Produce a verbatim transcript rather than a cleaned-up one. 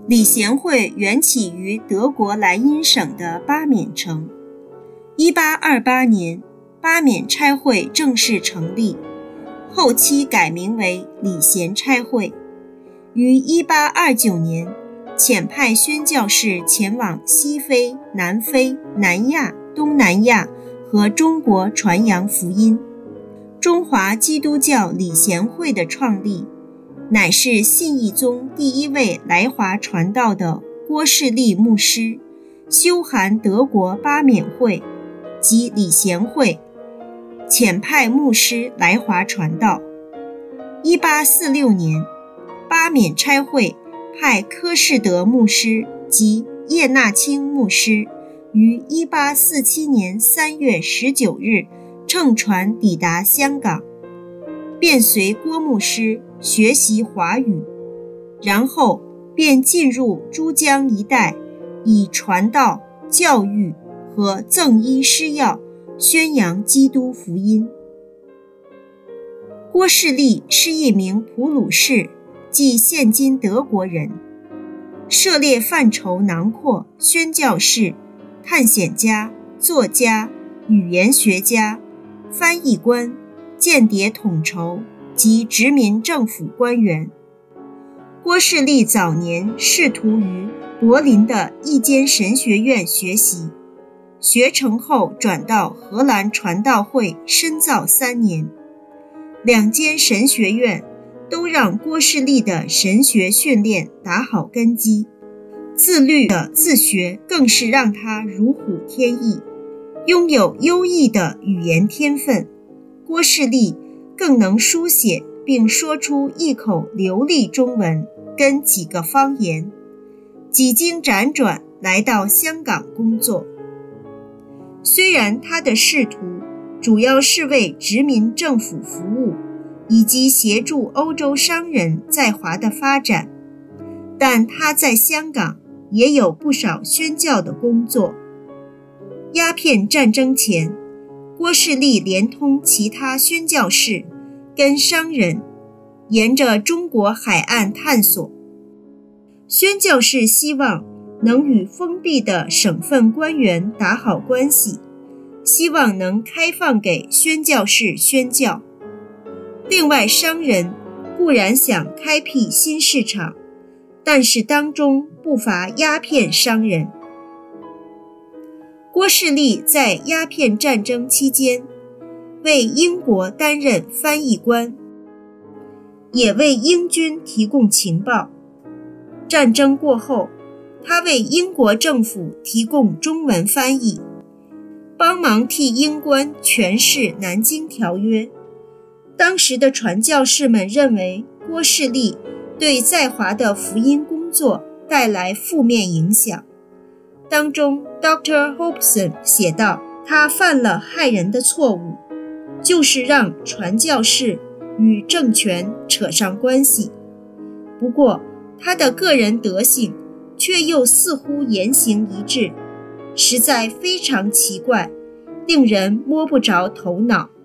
礼贤会缘起于德国莱茵省的巴缅城。一八二八年，巴缅差会正式成立，后期改名为礼贤差会。于一八二九年，遣派宣教士前往西非、南非、南亚、东南亚和中国传扬福音。中华基督教礼贤会的创立，乃是信义宗第一位来华传道的郭士立牧师修函德国巴缅会及礼贤会，遣派牧师来华传道。一八四六年，巴缅差会派科士德牧师及叶纳钦牧师于一八四七年三月十九日乘船抵达香港，便随郭牧师学习华语，然后便进入珠江一带，以传道、教育和赠医施药宣扬基督福音。郭士立是一名普鲁士，即现今德国人，涉猎范畴囊括宣教士、探险家、作家、语言学家、翻译官、间谍统筹及殖民政府官员。郭士立早年仕途于柏林的一间神学院学习，学成后转到荷兰传道会深造三年。两间神学院都让郭士立的神学训练打好根基，自律的自学更是让他如虎添翼。拥有优异的语言天分，郭士立更能书写并说出一口流利中文跟几个方言，几经辗转来到香港工作。虽然他的仕途主要是为殖民政府服务，以及协助欧洲商人在华的发展，但他在香港也有不少宣教的工作。鸦片战争前，郭士立连同其他宣教士跟商人沿着中国海岸探索。宣教士希望能与封闭的省份官员打好关系，希望能开放给宣教士宣教。另外，商人固然想开辟新市场，但是当中不乏鸦片商人。郭士立在鸦片战争期间为英国担任翻译官，也为英军提供情报。战争过后，他为英国政府提供中文翻译，帮忙替英官诠释南京条约。当时的传教士们认为郭士立对在华的福音工作带来负面影响。当中 Doctor Hobson 写道，他犯了害人的错误，就是让传教士与政权扯上关系。不过他的个人德行却又似乎言行一致，实在非常奇怪，令人摸不着头脑。